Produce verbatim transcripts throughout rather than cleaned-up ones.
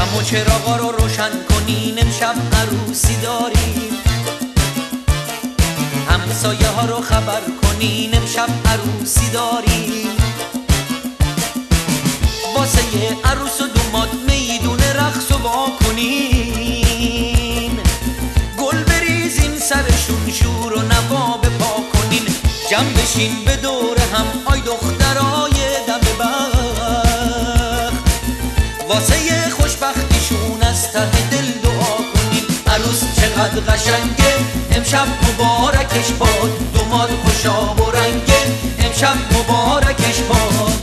شمع و چراغا رو روشن کنین، امشب عروسی داریم. همسایه ها رو خبر کنین، امشب عروسی داریم. واسه عروس و دوماد میدون رقص و وا کنین. گل بریزین سرشون، شور و نوا بپا کنین. جمع بشین به دور هم، آی دخترای دم بخت. واسه خوشبختیشون از ته دل دعا کنین. عروس چقدر قشنگه، امشب مبارکش باد. دوماد خوشاب و رنگه، امشب مبارکش باد.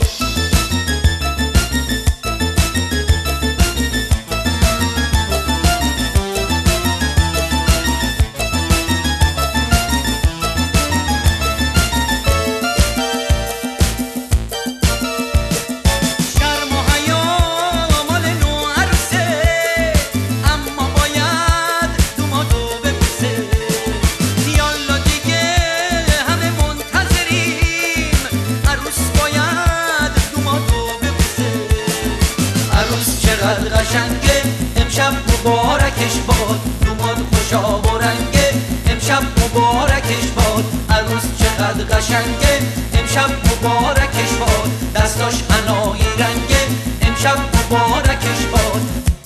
چقدر قشنگه، امشب مبارکش باد. دوماد خوشاب و رنگه، امشب مبارکش باد. عروس چقدر قشنگه، امشب مبارکش باد. دستاش حنایی رنگه، امشب مبارکش باد.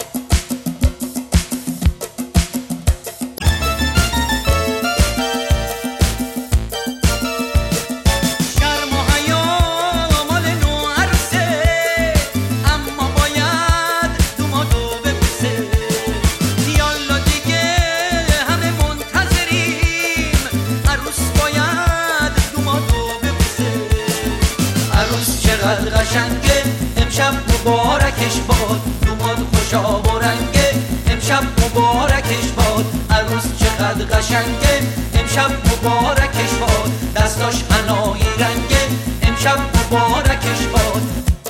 چقدر قشنگه، امشب مبارکش باد. دوماد خوشاب و رنگه، امشب مبارکش باد. عروس چقدر قشنگه، امشب مبارکش باد. دستاش حنایی رنگه، امشب مبارکش باد.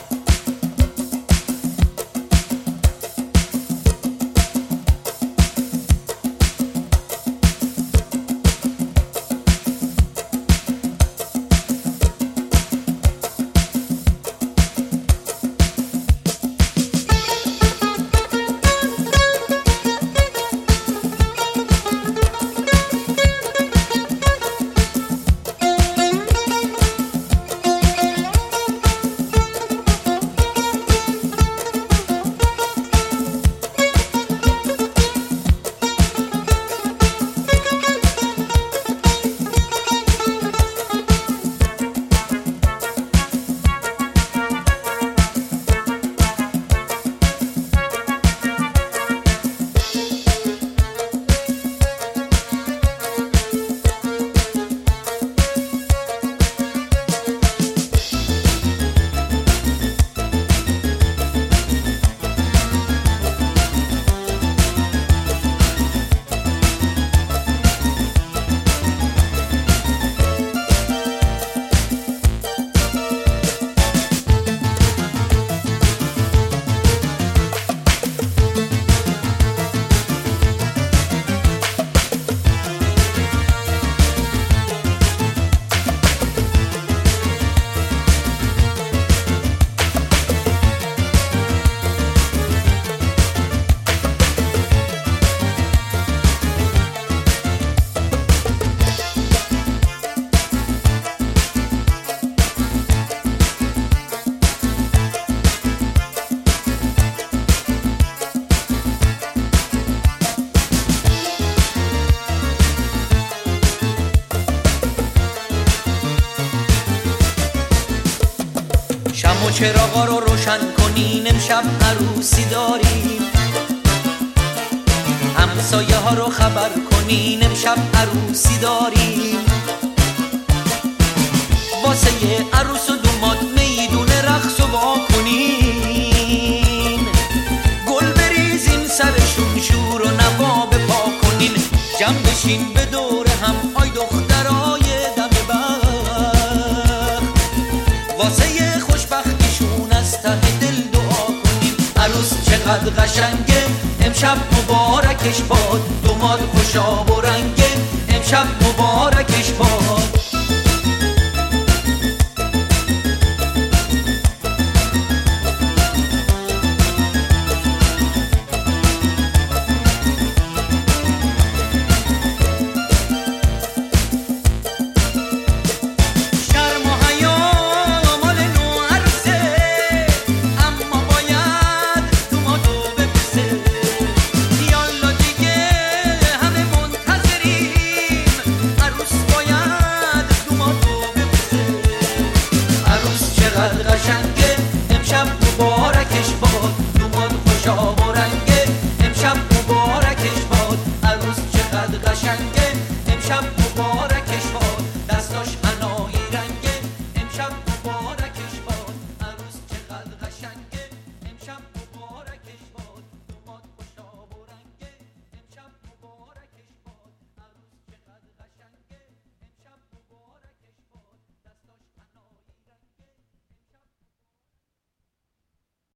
شمع و چراغا رو روشن کنین، امشب عروسی داریم. همسایه ها رو خبر کنین، امشب عروسی داریم. واسه عروس و دوماد میدون رقص و وا کنین. گل بریزین سرشون، شور و نوا بپا کنین. جمع بشین به دور هم، آی دخترای دم بخت. واسه خوشبختیشون از ته دل دعا کنین. عروس چقدر قشنگه، امشب مبارکش باد. دوماد خوشاب و رنگه، امشب مبارکش باد.